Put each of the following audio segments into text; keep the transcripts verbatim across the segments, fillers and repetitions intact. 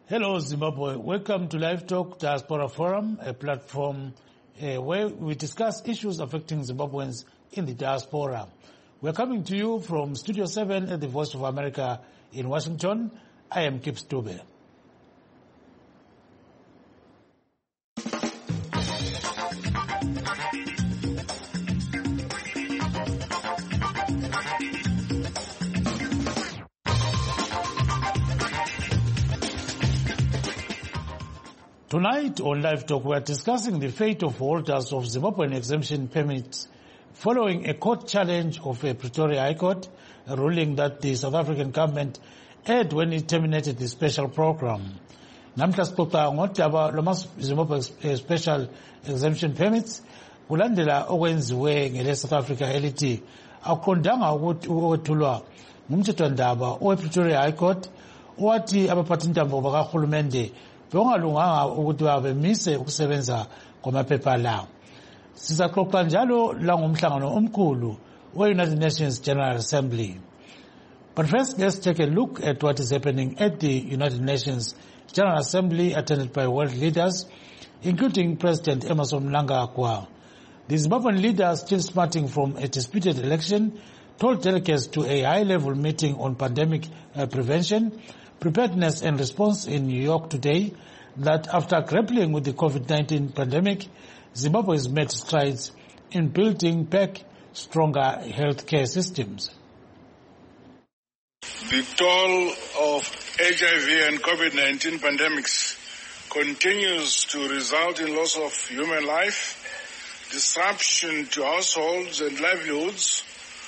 Hello, Zimbabwe. Welcome to Live Talk Diaspora Forum, a platform uh, where we discuss issues affecting Zimbabweans in the diaspora. We're coming to you from Studio seven at the Voice of America in Washington. I am Kip Stube. Tonight on Live Talk, we are discussing the fate of holders of Zimbabwean exemption permits following a court challenge of a Pretoria High Court, a ruling that the South African government had when it terminated the special program. Namhla sixoxa ngodaba lwama-Zimbabwe special exemption permits kulandela okwenziwe ngele South Africa elithi akuqondanga ukuthi ukwethulwa ngumthethwandaba owe-Pretoria High Court owathi abaphathintambo bakahulumende bengalunganga ukuthi babemise ukusebenza kwamaphepha lawo. Sizaxoxa njalo langomhlangano omkhulu we-United Nations General Assembly. But first, let's take a look at what is happening at the United Nations General Assembly attended by world leaders, including President Emmerson Mnangagwa. The Zimbabwean leader, still smarting from a disputed election, told delegates to a high-level meeting on pandemic uh, prevention, preparedness and response in New York today that after grappling with the COVID nineteen pandemic, Zimbabwe has made strides in building back stronger healthcare systems. The toll of H I V and COVID nineteen pandemics continues to result in loss of human life, disruption to households and livelihoods,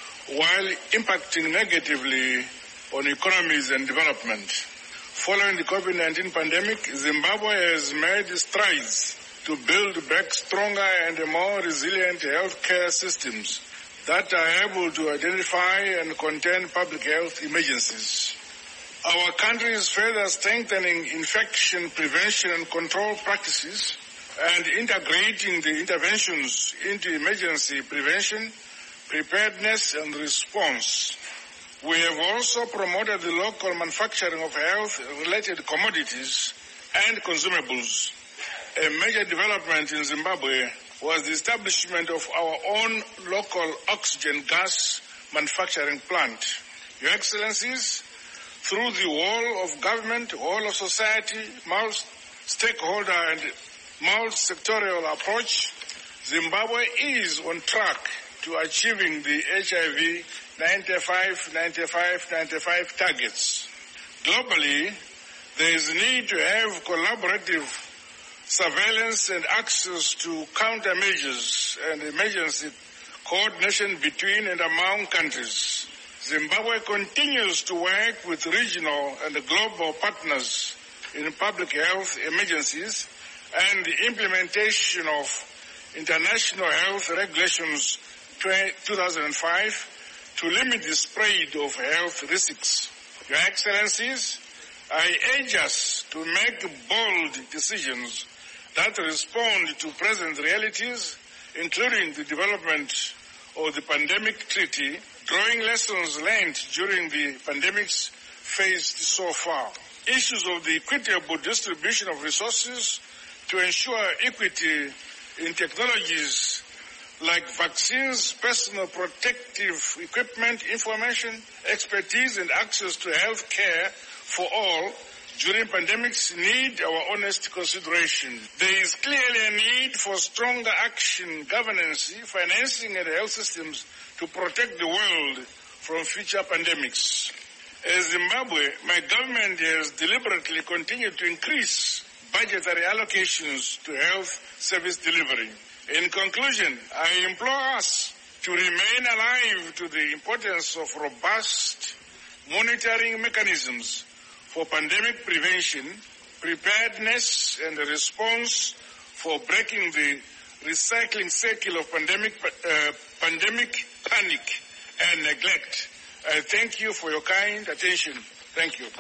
while impacting negatively on economies and development. Following the COVID nineteen pandemic, Zimbabwe has made strides to build back stronger and more resilient healthcare systems that are able to identify and contain public health emergencies. Our country is further strengthening infection prevention and control practices and integrating the interventions into emergency prevention, preparedness and response. We have also promoted the local manufacturing of health-related commodities and consumables. A major development in Zimbabwe was the establishment of our own local oxygen gas manufacturing plant. Your Excellencies, through the whole of government, whole of society, multi-stakeholder and multi-sectorial approach, Zimbabwe is on track to achieving the H I V ninety-five ninety-five ninety-five targets. Globally, there is need to have collaborative surveillance and access to countermeasures and emergency coordination between and among countries. Zimbabwe continues to work with regional and global partners in public health emergencies and the implementation of international health regulations two thousand five to limit the spread of health risks. Your Excellencies, I urge us to make bold decisions that respond to present realities, including the development of the pandemic treaty, drawing lessons learned during the pandemics faced so far. Issues of the equitable distribution of resources to ensure equity in technologies like vaccines, personal protective equipment, information, expertise, and access to health care for all during pandemics need our honest consideration. There is clearly a need for stronger action, governance, financing, and health systems to protect the world from future pandemics. As Zimbabwe, my government has deliberately continued to increase budgetary allocations to health service delivery. In conclusion, I implore us to remain alive to the importance of robust monitoring mechanisms for pandemic prevention, preparedness, and response for breaking the recycling cycle of pandemic, uh, pandemic panic and neglect. I thank you for your kind attention. Thank you.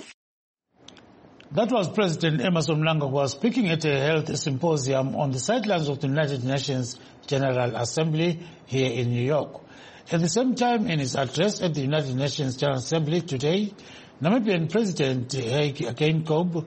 That was President Emmerson Mnangagwa speaking at a health symposium on the sidelines of the United Nations General Assembly here in New York. At the same time, in his address at the United Nations General Assembly today, Namibian President Hage Geingob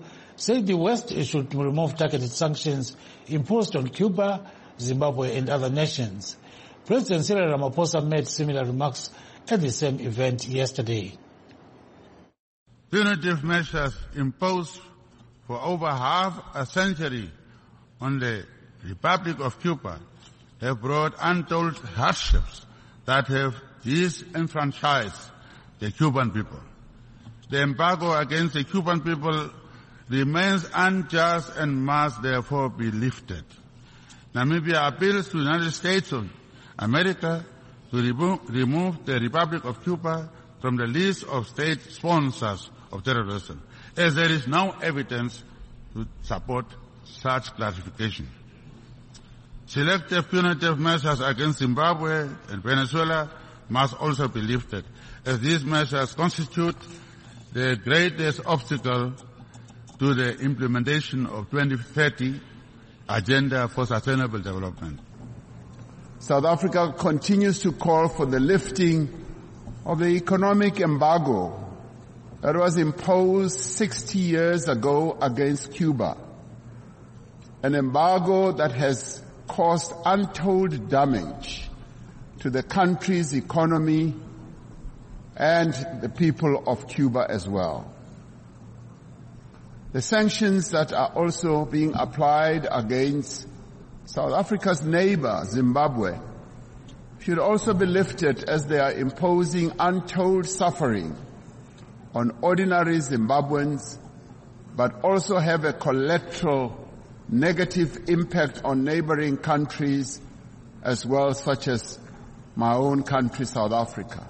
said the West should remove targeted sanctions imposed on Cuba, Zimbabwe and other nations. President Cyril Ramaphosa made similar remarks at the same event yesterday. Punitive measures imposed for over half a century on the Republic of Cuba have brought untold hardships that have disenfranchised the Cuban people. The embargo against the Cuban people remains unjust and must therefore be lifted. Namibia appeals to the United States of America to remo- remove the Republic of Cuba from the list of state sponsors of terrorism, as there is no evidence to support such classification. Selective punitive measures against Zimbabwe and Venezuela must also be lifted, as these measures constitute the greatest obstacle to the implementation of twenty thirty Agenda for Sustainable Development. South Africa continues to call for the lifting of the economic embargo that was imposed sixty years ago against Cuba, an embargo that has caused untold damage to the country's economy and the people of Cuba as well. The sanctions that are also being applied against South Africa's neighbor, Zimbabwe, should also be lifted, as they are imposing untold suffering on ordinary Zimbabweans, but also have a collateral negative impact on neighboring countries as well, such as my own country, South Africa.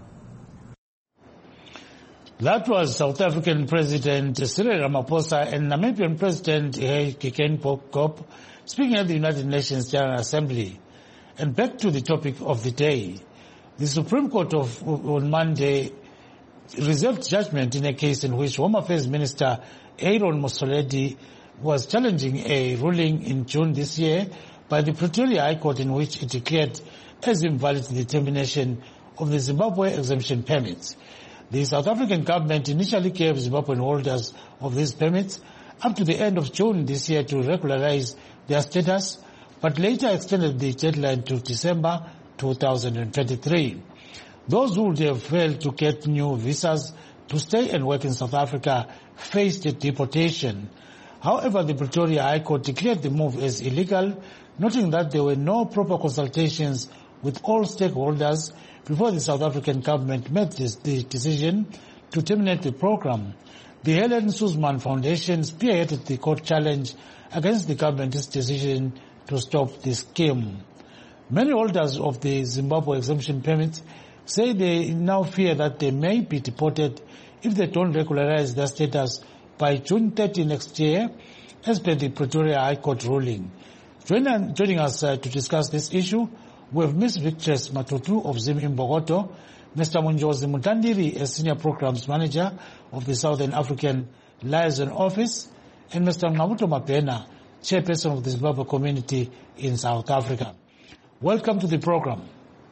That was South African President Cyril Ramaphosa and Namibian President Hage Geingob speaking at the United Nations General Assembly. And back to the topic of the day. The Supreme Court of, on Monday reserved judgment in a case in which Home Affairs Minister Aaron Motsoaledi was challenging a ruling in June this year by the Pretoria High Court in which it declared as invalid the termination of the Zimbabwe exemption permits. The South African government initially gave Zimbabwean holders of these permits up to the end of June this year to regularize their status, but later extended the deadline to December two thousand twenty-three. Those who would have failed to get new visas to stay and work in South Africa faced deportation. However, the Pretoria High Court declared the move as illegal, noting that there were no proper consultations with all stakeholders before the South African government made this, the decision to terminate the program. The Helen Suzman Foundation spearheaded the court challenge against the government's decision to stop the scheme. Many holders of the Zimbabwe exemption permits say they now fear that they may be deported if they don't regularize their status by June thirtieth next year, as per the Pretoria High Court ruling. Joining, joining us uh, to discuss this issue, we have Miz Victress Matutu of Zim Imbokodo, Mister Munjozi Mutandiri, a Senior Programs Manager of the Southern African Liaison Office, and Mister Ngabuto Mapena, Chairperson of the Zimbabwe Community in South Africa. Welcome to the program.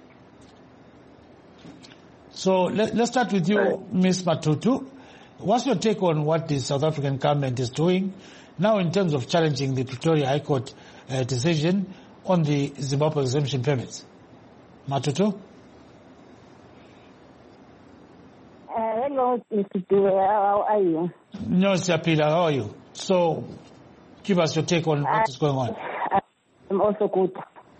So let, let's start with you, Miz Matutu. What's your take on what the South African government is doing now in terms of challenging the Pretoria High Court uh, decision on the Zimbabwe exemption permits? Matutu? Uh, hello, Mister Dewey. How are you? No, Siapila, how are you? So give us your take on what is going on. I'm also good.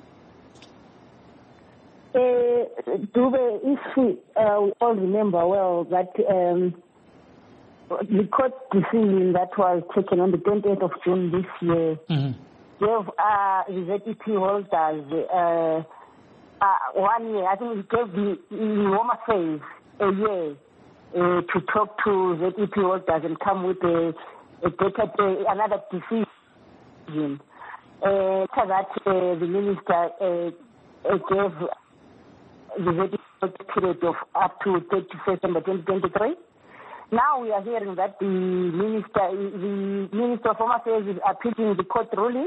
Uh, Dube, if we uh, all remember well that um, the court decision that was taken on the twentieth of June this year mm-hmm. gave uh, the Z E P holders uh, uh, one year. I think it gave the, the Home Affairs a year uh, to talk to Z E P holders and come with a, a better, uh, another decision. Uh, after that, uh, the minister uh, uh, gave the Z E P period of up to thirty-first December twenty twenty-three. Now we are hearing that the minister, the Minister of Home Affairs is appealing the court ruling.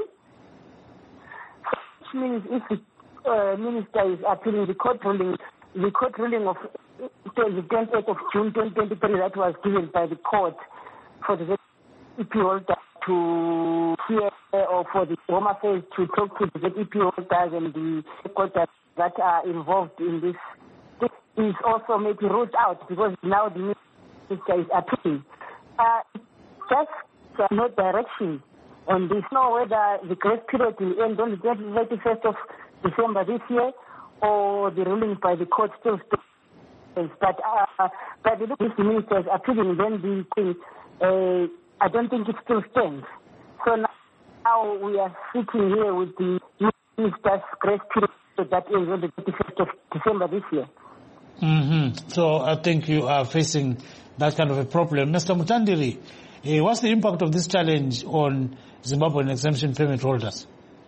Which means if the uh, minister is appealing the court ruling, the court ruling of the twentieth of June twenty twenty-three that was given by the court for the Z E P holder to hear or for the Home Affairs to talk to the Z E P holders and the stakeholders that are involved in this. This is also maybe ruled out because now the minister is appealing. Uh, just uh, no direction on this, no whether the grace period will end on the thirty-first of December this year or the ruling by the court still stands. But uh, by the look of the minister is appealing, then the thing, uh, I don't think it still stands. So now, now we are sitting here with the minister's grace period that ends on the thirty-first of December this year. Mm-hmm. So I think you are facing that kind of a problem. Mister Mutandiri, uh, what's the impact of this challenge on Zimbabwean exemption permit holders?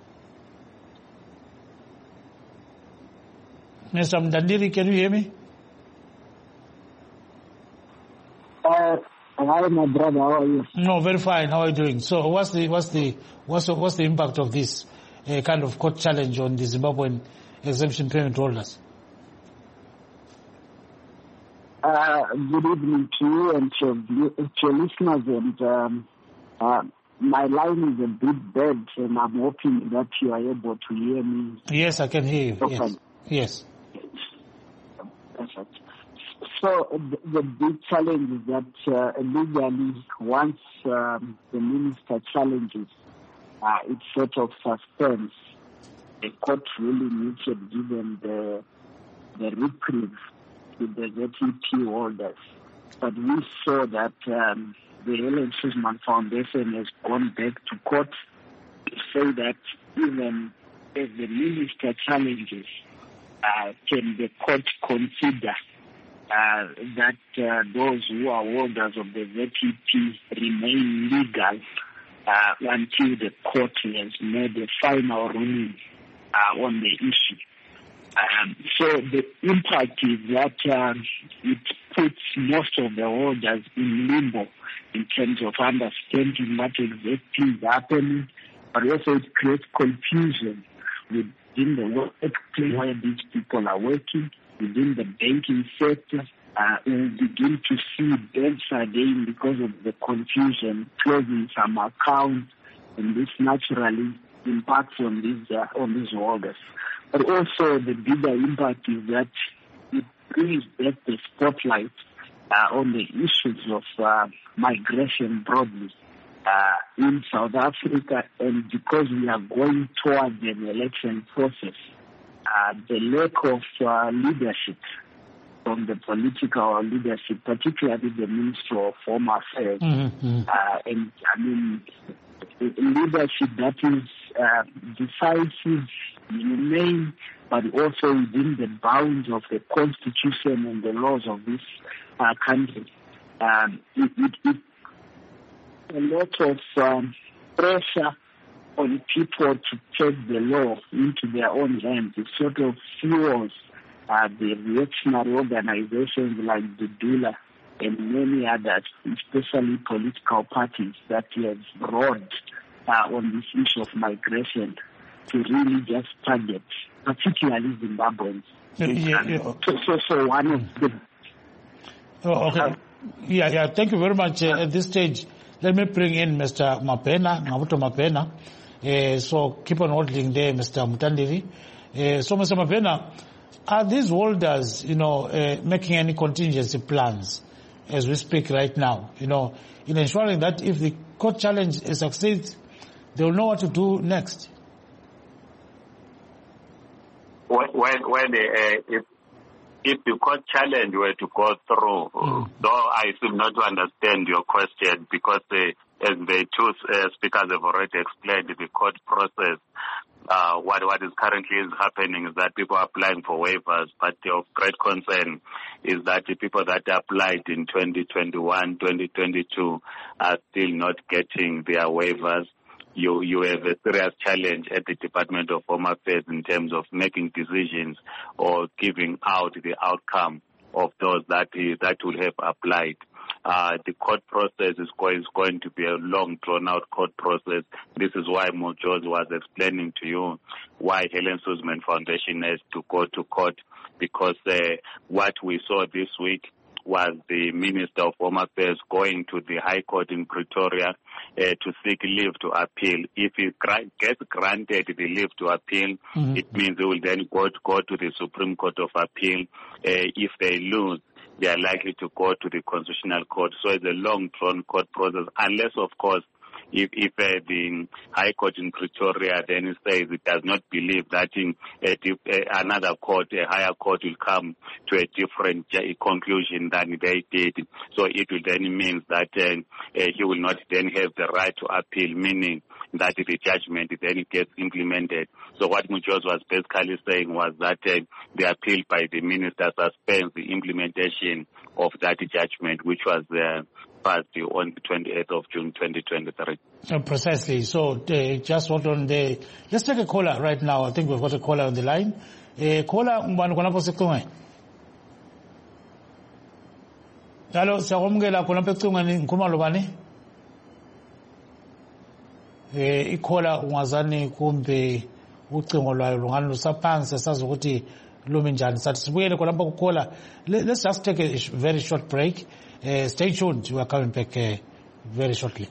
Mister Mutandiri, can you hear me? Uh, hi, my brother. How are you? No, very fine. How are you doing? So, what's the what's the what's the, what's the impact of this uh, kind of court challenge on the Zimbabwean exemption permit holders? Uh, good evening to you and to, to your listeners. And um, uh, my line is a bit bad, and I'm hoping that you are able to hear me. Yes, I can hear you. Okay. Yes. Yes. Perfect. So the, the big challenge is that uh, legally, once um, the minister challenges, uh, it sort of suspends a court ruling which had given the the reprieve to the Z E P holders. But we saw that um, the Helen Suzman Foundation has gone back to court to say that even if the minister challenges, uh, can the court consider uh, that uh, those who are holders of the Z E P remain legal uh, until the court has made a final ruling uh, on the issue. Um, so the impact is that uh, it puts most of the holders in limbo in terms of understanding what exactly is happening, but also it creates confusion within the workplace where these people are working, within the banking sector. Uh, we will begin to see banks again because of the confusion, closing some accounts, and this naturally impacts on these uh, on these holders. But also the bigger impact is that it brings back the spotlight uh, on the issues of uh, migration broadly uh, in South Africa, and because we are going towards an election process, uh, the lack of uh, leadership from the political leadership, particularly the Minister of Home Affairs, mm-hmm. uh, and I mean leadership that is uh, decisive, humane, but also within the bounds of the Constitution and the laws of this uh, country. Um, it, it, it a lot of um, pressure on people to take the law into their own hands. It sort of fuels uh, the reactionary organizations like the Dula and many others, especially political parties that have roared uh, on this issue of migration to really just target, particularly Zimbabweans. Yeah, yeah, yeah. So, so, so one of the... Oh, okay. Uh, yeah, yeah. Thank you very much. Uh, at this stage, let me bring in Mister Mapena, Ngabuto Mapena. Uh, so keep on holding there, Mister Mutandiri. Uh, so, Mister Mapena, are these holders, you know, uh, making any contingency plans as we speak right now, you know, in ensuring that if the court challenge succeeds, they will know what to do next? When, when uh, if, if the court challenge were to go through, mm. though I seem not to understand your question, because uh, as the two uh, speakers have already explained, the court process, uh, what what is currently is happening is that people are applying for waivers, but of great concern is that the people that applied in twenty twenty-one, twenty twenty-two are still not getting their waivers. You you have a serious challenge at the Department of Home Affairs in terms of making decisions or giving out the outcome of those that is, that will have applied. Uh, the court process is going, is going to be a long, drawn-out court process. This is why Mojoz was explaining to you why Helen Suzman Foundation has to go to court, because uh, what we saw this week was the Minister of Home Affairs going to the High Court in Pretoria uh, to seek leave to appeal. If he gra- gets granted the leave to appeal, mm-hmm. it means they will then go to, go to the Supreme Court of Appeal. Uh, if they lose, they are likely to go to the Constitutional Court. So it's a long, drawn court process, unless, of course, If, if uh, the High Court in Pretoria then says it does not believe that in, uh, uh, another court, a higher court, will come to a different uh, conclusion than they did. So it will then mean that uh, uh, he will not then have the right to appeal, meaning that the judgment then gets implemented. So what Mujozi was basically saying was that uh, the appeal by the minister suspends the implementation of that judgment, which was uh, passed on the twenty-eighth of June twenty twenty-three. Uh, precisely. So uh, just hold on there. Let's take a caller right now. I think we've got a caller on the line. Uh, caller, mbani konapo sekunga. Hello, siyamukela konapo sekunga ni nkhuluma lobani? Eh ikhola ungazani kumbe ucingo lwayo lungani lusaphansi sazi ukuthi lumi njani sathi sibuyele khona lapho kukhola. Let's just take a very short break. Uh, stay tuned. We are coming back uh, very shortly.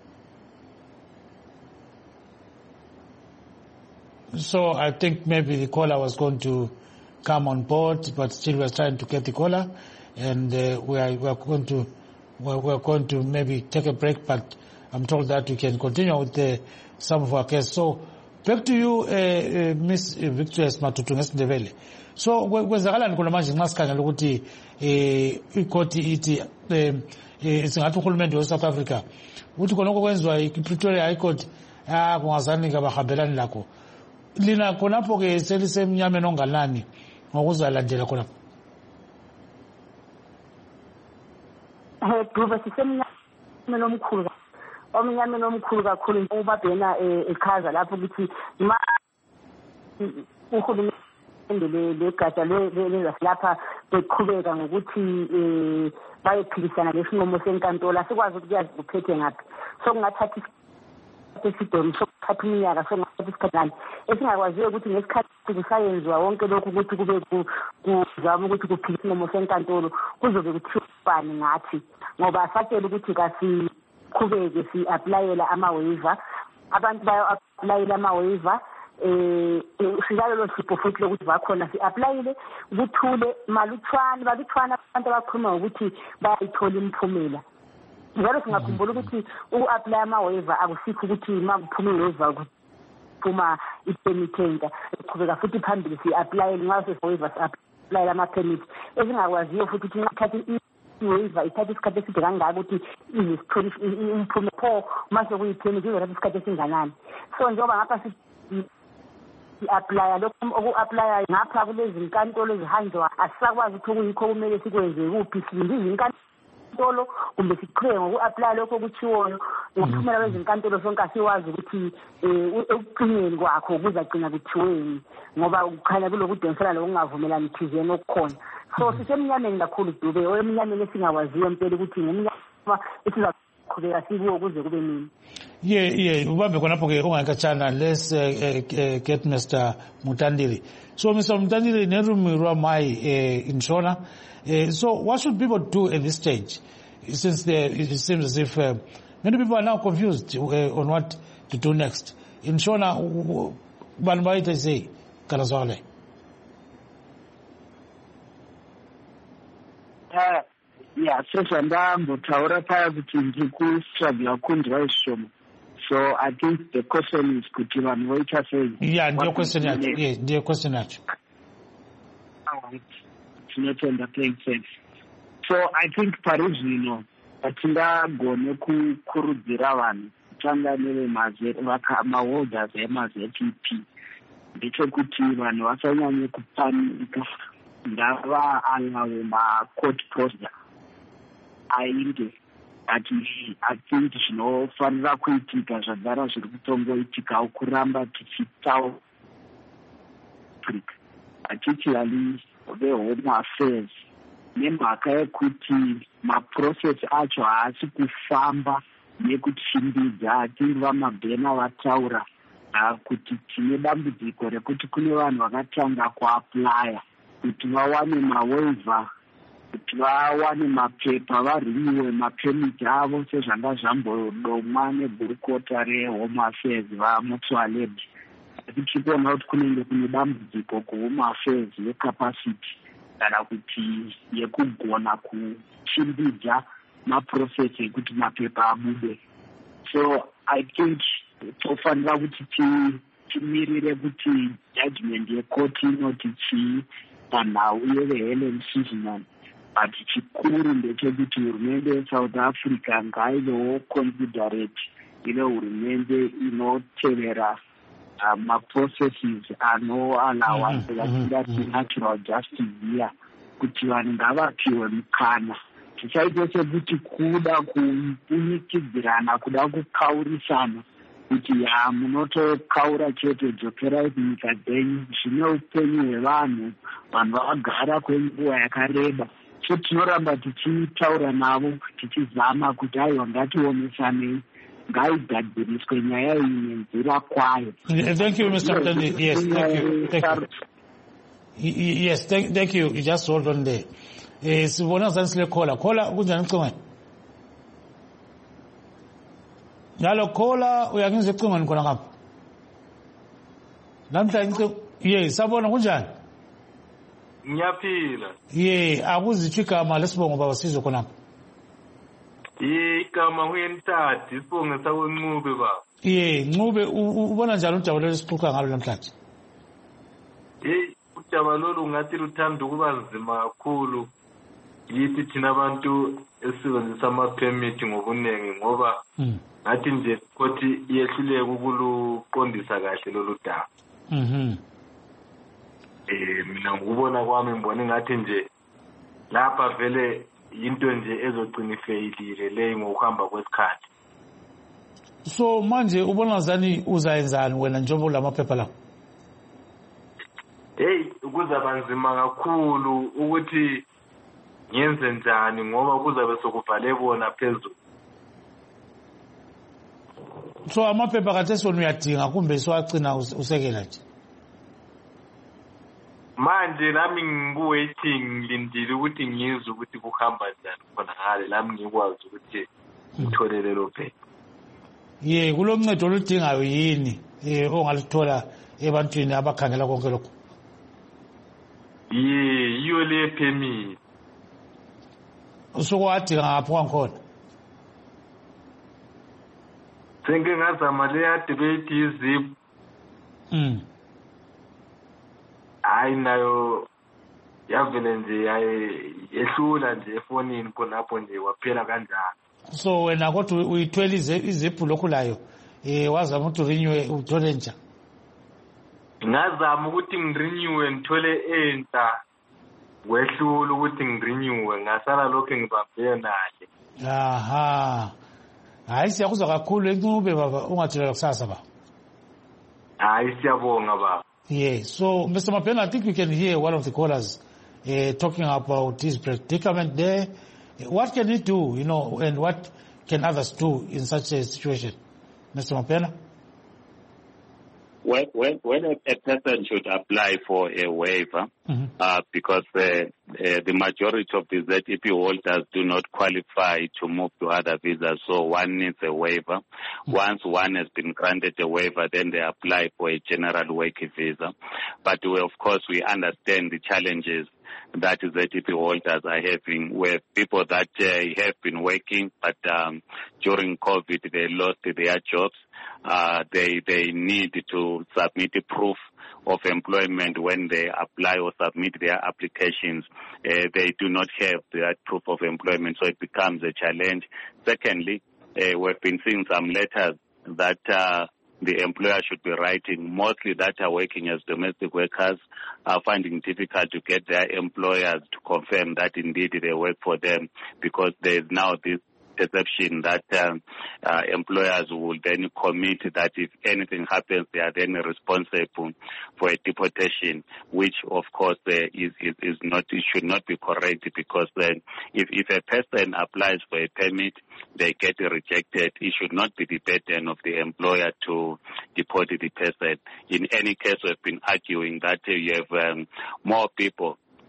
So I think maybe the caller was going to come on board, but still we're trying to get the caller, and uh, we are we are going to we are going to maybe take a break. But I'm told that we can continue with the, some of our cases. So back to you, uh, uh, Miss Victorious Matutu ngesindebele. So kwenzakalani khona manje nxa sikhangela ukuthi eh ikhoti ithi eh singathi uhulumende we South Africa uthi khona okwenziwa iPretoria High Court ah kungazani kabahambelani lakho lina khonapho ke selisemnyameni ongalani ngokuzalandela khona eh kuba sisemnyameni omkhulu omnyameni omkhulu kakhulu ubabhena echaza lapho ukuthi ma uhulumende le gatsha lapha beqhubeka ngokuthi eh bayephilisana lesinqumo senkantolo asikwazi ukuyazi kuphethe ngaphi so kungathathi isidom sokuthatha iminyaka songathatha isikhathi esingakwaziyo ukuthi ngesikhathi kusayenziwa wonke lokhu ukuthi kube kuzama ukuthi kuphile isinqumo senkantolo kuzobe kuthibani ngathi ngoba asatshela ukuthi kasiqhubeke si-aplayela ama-waiver abantu bayo-aplayela ama-waiver eh singalo lo sipho futhi lokuthi bakhona si-aplayile kuthule malutshwana balutshwana abantu abakhuluma ukuthi bayithola imphumela njalo singakhumbula ukuthi uku-apply ama-waiver akusikho ukuthi uma kuphuma i-waiver kuphuma i-permit siqhubeka futhi phambili si-aplayele nxa sesi-waiver si-aplayela ama-permit esingakwaziyo futhi ukuthi nxathatha i-waiver ithatha isikhathi eside kangaka ukuthi izisithole imphumela pho uma sekuyi-permit izothatha isikhathi esinganani so njengoba ngapha i-aplya lokhu oku-aplya ngapha kulezi zinkantolo ezihanjwa asisakwazi ukuthi okuyikho kumele sikwenze kuphi silinde izinkantolo kumbe siqhubeke ngoku-aplya lokho okuthiwoyo ngokuphumela kwezinkantolo sonke asiwazi ukuthi ekucineni kwakho kuzagcina kuthiweni ngoba kukhanya kulokudonsela lokungavumelani thizeni okukhona so sisemnyameni kakhulu Dube oyemnyameni esingawaziyo mpela ukuthi ngumnyama esizakhubeka sikuwo kuze kube nini. Yeah, yeah, ubambe khonapho ke ungakatshana. Let's uh, uh, get Mister Mutandile. So Mister Mutandile nerumirwa mai uh, in Shona. Uh, so what should people do at this stage? Since they, it seems as if uh, many people are now confused uh, on what to do next. In Shona, bantu baita say kanazwale. Uh, yeah, sasa ndambo taura paya kuti ndiku struggle kundwa ishomo. So I think the question is kuti vanhu voita sei. Yeah, ndiyo question yacho. Yeah, ndiyo question yacho. Tinotenda playing safe. So I think parizvino patingagone kukurudzira vanhu kutanga nevemaholders emaZ P P ndechekuti vanhu vasanyanye kupanika ndava alawo macourt procedure ainde ati I think zvinofanira kuitika zvagara zviri kutongoitikawo kuramba tichitaura particularly vehome affairs nemhaka yekuti maprocess acho haasi kufamba nekuchimbidza atingi vamabhena vataura kuti tine dambudziko rekuti kune vanhu vakatanga kuaplya kuti vawane mawaiver kuti vawane mapepa variniwe mapemiti avo sezvanga zvambodomwa negurukota rehome affairs vaMotsoaled. Asi tichiona kuti kunenge kune dambudziko kuhome affairs yecapacity kana kuti yekugona kuchimbidza maprocess ekuti mapepa abude. So I think tofanira kuti timirire kuti judgment yekoti inoti chii panhau yeveHelen Suzman. But chikuru ndechekuti hurumende yeSouth Africa ngaivewo considerate, ine hurumende inotevera uh, maprocesses anoalawa sevatingati natural justice here, kuti vanhu ngavapiwe mukana. Tisaite sekuti kuda kupunyikidzirana, kuda kukaurisana kuti ya munotokaura chete dzokerai kunyika dzenyu. Zvine upenyu hwevanhu, vanhu vagara kwenguva yakareba. So tinoramba tichitaura navo tichizama kuti aiwa ngationesanei, ngaigadziriswe nyaya iyi nenzira kwayo. Thank you, Mister Mtandi. Yes, thank you. Thank you. Yes, thank, thank you. You just hold on there. Eh, sibona zanisile khola. Khola kunjani icingweni? Yalo khola uyangizwe icingweni khona ngapha. Namhlanje ye sabona kunjani? Ngiyaphila. Ye akuzitsho igama lesibongo baba sizwe khona. Ye igama nguyentadi isibongo sakweNcube baba. Ye Ncube ubona njalo ujabulele sixoxa ngalo namhlanje. Hey ujabalolo ngathi luthanda ukuba nzima kakhulu. Yithi thina abantu esebenzisa ama-permit ngobunengi ngoba ngathi nje kothi iyehluleke ukuluqondisa kahle lolu daba. Mhm. Eh mina ngubona kwami ngibona ngathi nje lapha vele into nje ezogcina ifeyilile leyi ngokuhamba kwesikhathi. So manje ubona zani uzayenzani wena njengoba lamaphepha la? Hey kuzaba nzima kakhulu ukuthi ngenze njani ngoba kuzabe sokuvale bona phezulu. So amaphepha kathesi wena uyadinga kumbe siwagcina usekela nje? Manje nami ngibuwaiting ngilindile ukuthi ngizwe ukuthi kuhamba njani khona ngale lami ngikwazi ukuthi ngithole lelo phepha. Ye kulomncedo oludingayo yini eh ongalithola ebantwini abakhangela konke lokho? Ye iyo le permit. Usukwadinga ngapho kwakhona? Senge ngazama le debate izip. Mm. Hayi nayo yavele nje yehlula nje efonini khonapho nje waphela kanjalo. So wena kodwa uyithwele iziphu lokhu layo eh wazama ukuthi renew uthole nje? Ngazama ukuthi ngirenew ngithole enta wehlula ukuthi ngirenew ngasala lokho ngibambene naye. Aha. Hayi siyakuzwa kakhulu eNcube baba ungathela kusasa ba. Hayi siyabonga baba. Yeah, so Mister Mapena, I think we can hear one of the callers uh, talking about his predicament there. What can he do, you know, and what can others do in such a situation? Mister Mapena? When, when, when a, a person should apply for a waiver, mm-hmm. uh, because uh, uh, the majority of the Z E P holders do not qualify to move to other visas, so one needs a waiver. Mm-hmm. Once one has been granted a waiver, then they apply for a general work visa. But we, of course, we understand the challenges that Z E P holders are having, where people that uh, have been working, but um, during COVID they lost their jobs. Uh, they they need to submit a proof of employment when they apply or submit their applications. Uh, they do not have that proof of employment, so it becomes a challenge. Secondly, uh, we've been seeing some letters that uh, the employer should be writing, mostly that are working as domestic workers, are finding difficult to get their employers to confirm that indeed they work for them, because there is now this perception that um, uh, employers will then commit that if anything happens, they are then responsible for a deportation, which of course uh, is, is is not, it should not be correct, because then if if a person applies for a permit, they get rejected, it should not be the burden of the employer to deport the person. In any case, we've been arguing that uh, you have um, more people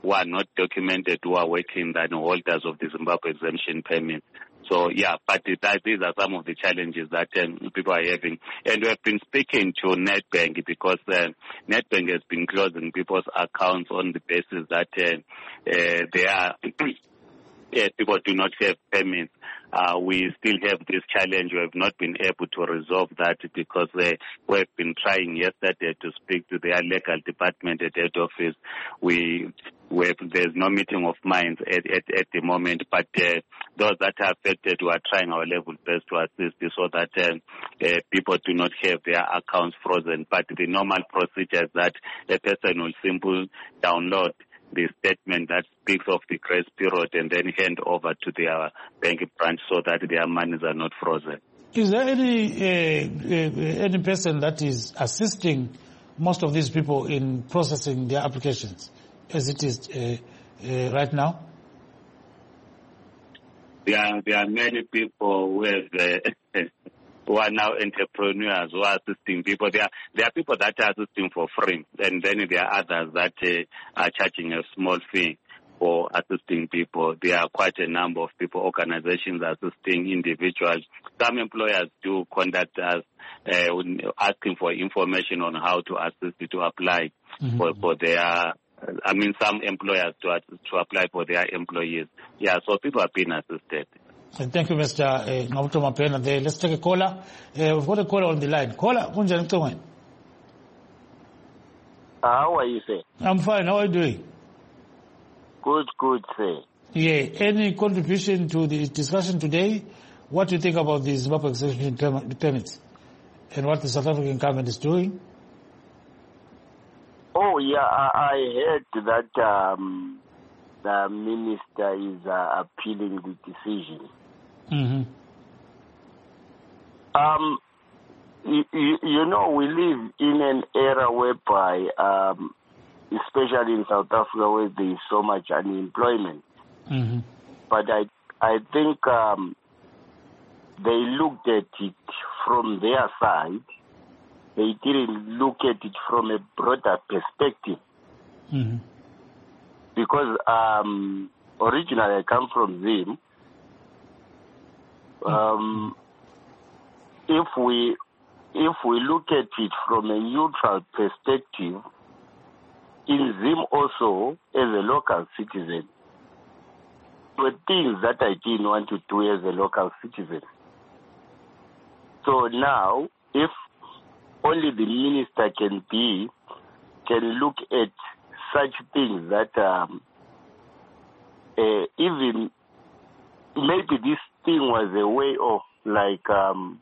who are not documented, who are working than holders of the Zimbabwe exemption permit. So, yeah, but it, that, these are some of the challenges that um, people are having. And we have been speaking to Nedbank because uh, Nedbank has been closing people's accounts on the basis that uh, uh, they are uh, people do not have permits. Uh, we still have this challenge. We have not been able to resolve that because uh, we've been trying yesterday to speak to their legal department at head office. We, we there's no meeting of minds at, at, at the moment, but uh, those that are affected, we are trying our level best to assist so that uh, uh, people do not have their accounts frozen. But the normal procedure is that a person will simply download the statement that speaks of the grace period and then hand over to their bank branch so that their monies are not frozen. Is there any uh, uh, any person that is assisting most of these people in processing their applications as it is uh, uh, right now? There are, there are many people who have uh, who are now entrepreneurs who are assisting people. There are, there are people that are assisting for free, and then there are others that uh, are charging a small fee for assisting people. There are quite a number of people, organizations assisting individuals. Some employers do contact us uh, asking for information on how to assist to apply mm-hmm. for, for their, I mean, some employers to, to apply for their employees. Yeah, so people are being assisted. Thank you, Mister Ngauto Mapena. There, let's take a caller. Uh, we've got a caller on the line. Caller, kunjani mtongweni? How are you, sir? I'm fine. How are you doing? Good, good, sir. Yeah. Any contribution to the discussion today? What do you think about the Zimbabwe exemption permits and what the South African government is doing? Oh, yeah, I, I heard that um, the minister is uh, appealing the decision. Mm-hmm. Um, you, you, you know, we live in an era whereby, um, especially in South Africa, where there is so much unemployment. Mm-hmm. But I, I think um, they looked at it from their side. They didn't look at it from a broader perspective. Mm-hmm. Because um, originally I come from Zim. Um, if we if we look at it from a neutral perspective, in Zim also as a local citizen, there were things that I didn't want to do as a local citizen. So now, if only the minister can be, can look at such things that um, uh, even maybe this thing was a way of like um,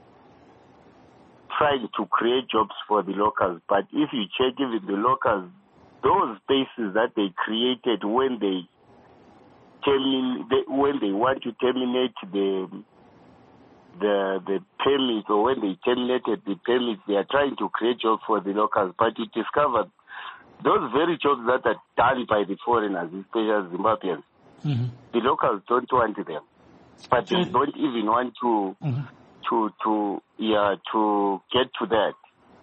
trying to create jobs for the locals. But if you check even the locals, those spaces that they created when they, termin- they when they want to terminate the the the permits or when they terminated the permits, they are trying to create jobs for the locals. But you discovered those very jobs that are done by the foreigners, especially Zimbabweans, mm-hmm. the locals don't want them. But they don't even want to mm-hmm. to to yeah to get to that.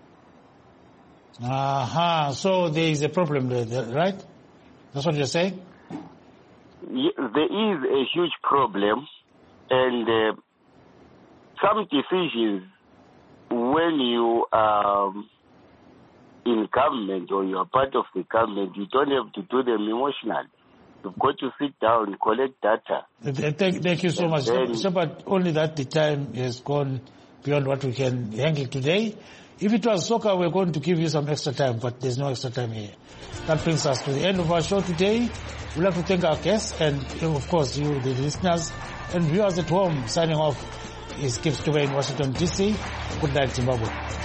Aha, uh-huh. So there is a problem there, right? That's what you're saying? Yeah, there is a huge problem, and uh, some decisions when you are in government or you are part of the government, you don't have to do them emotionally. You've got to sit down, collect data. Thank, thank you so much. Then, so, but only that the time has gone beyond what we can handle today. If it was soccer, we're going to give you some extra time, but there's no extra time here. That brings us to the end of our show today. We'd like to thank our guests and, of course, you, the listeners and viewers at home. Signing off is Kip Stuber in Washington, D C. Good night, Zimbabwe.